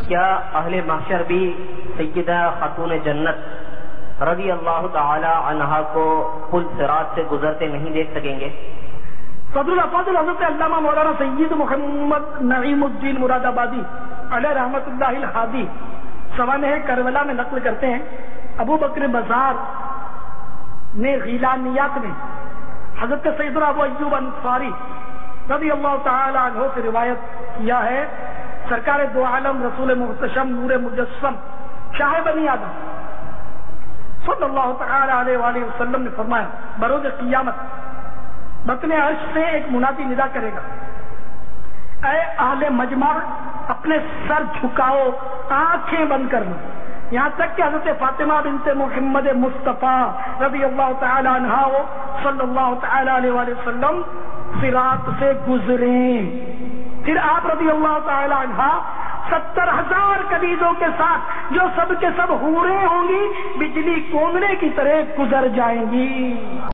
کیا اہل محشر بھی سیدہ خاتون جنت رضی اللہ تعالی عنہا کو پل صراط سے گزرتے نہیں دیکھ سکیں گے؟ صدر الافاضل حضرت علامہ مولانا سید محمد نعیم الدین مراد آبادی علیہ رحمۃ اللہ الحادی سوانح کربلا میں نقل کرتے ہیں، ابو بکر بزار نے غیلانیات میں حضرت سیدنا ابو ایوب انصاری رضی اللہ تعالی عنہ سے روایت کیا ہے، سرکار دو عالم رسول محتشم نور مجسم شاہ بنی آدم صلی اللہ تعالی علیہ وآلہ وسلم نے فرمایا، بروز قیامت بطن عرش سے ایک منادی ندا کرے گا، اے اہل مجمع اپنے سر جھکاؤ، آنکھیں بند کر لو، یہاں تک کہ حضرت فاطمہ بنت محمد مصطفیٰ رضی اللہ تعالی عنہ صلی اللہ تعالی علیہ وآلہ وسلم صراط سے گزریں، پھر آپ رضی اللہ تعالی عنہ 70,000 کنیزوں کے ساتھ جو سب کے سب حوریں ہوں گی بجلی کونگڑے کی طرح گزر جائیں گی۔